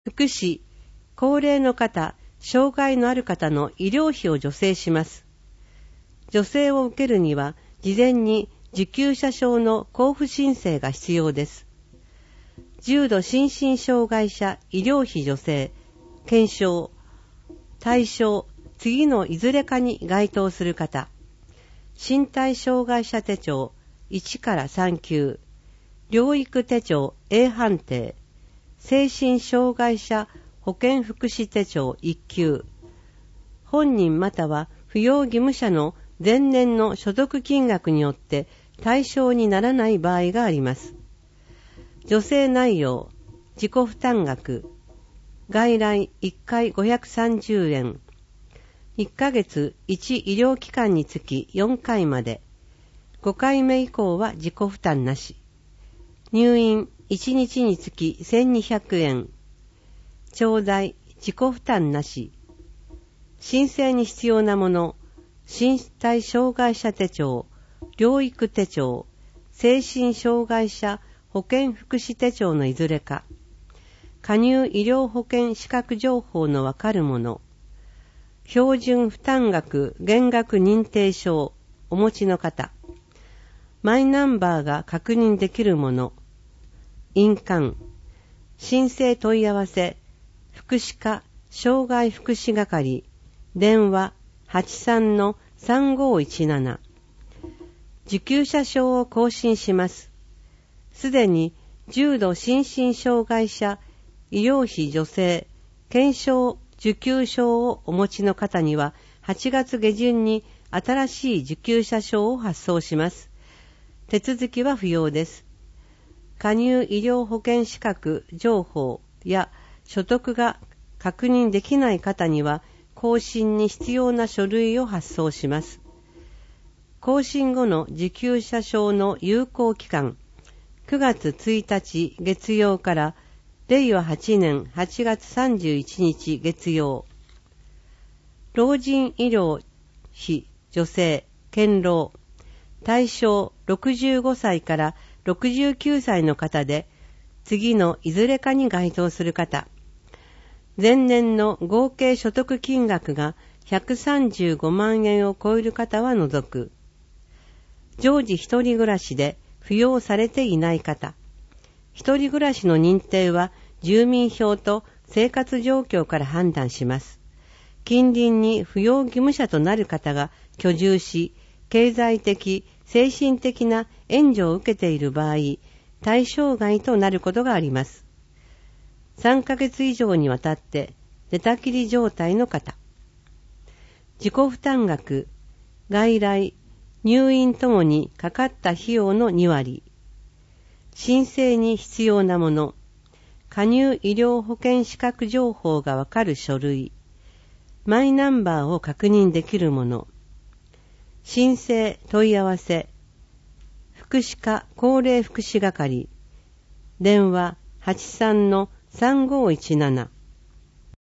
福祉、高齢の方、障害のある方の医療費を助成します。助成を受けるには、事前に受給者証の交付申請が必要です。重度心身障害者医療費助成、検証、対象、次のいずれかに該当する方、身体障害者手帳1から3級、療育手帳 A 判定、精神障害者保健福祉手帳1級、本人または扶養義務者の前年の所得金額によって対象にならない場合があります。助成内容、自己負担額、外来1回530円、1ヶ月1医療機関につき4回まで、5回目以降は自己負担なし、入院1日につき1200円、調剤自己負担なし、申請に必要なもの、身体障害者手帳、療育手帳、精神障害者保健福祉手帳のいずれか、加入医療保険資格情報のわかるもの、標準負担額減額認定証お持ちの方、マイナンバーが確認できるもの、印鑑、申請問い合わせ、福祉課障害福祉係、電話 83-3517、受給者証を更新します。すでに重度心身障害者医療費助成検証受給証をお持ちの方には8月下旬に新しい受給者証を発送します。手続きは不要です。加入医療保険資格情報や所得が確認できない方には更新に必要な書類を発送します。更新後の受給者証の有効期間、9月1日月曜から令和8年8月31日月曜。老人医療費助成健老、対象65歳から69歳の方で、次のいずれかに該当する方、前年の合計所得金額が135万円を超える方は除く。常時一人暮らしで扶養されていない方、一人暮らしの認定は住民票と生活状況から判断します。近隣に扶養義務者となる方が居住し、経済的、精神的な援助を受けている場合、対象外となることがあります。3ヶ月以上にわたって寝たきり状態の方、自己負担額、外来、入院ともにかかった費用の2割、申請に必要なもの、加入医療保険資格情報がわかる書類、マイナンバーを確認できるもの、申請問い合わせ、福祉課高齢福祉係、電話 83-3517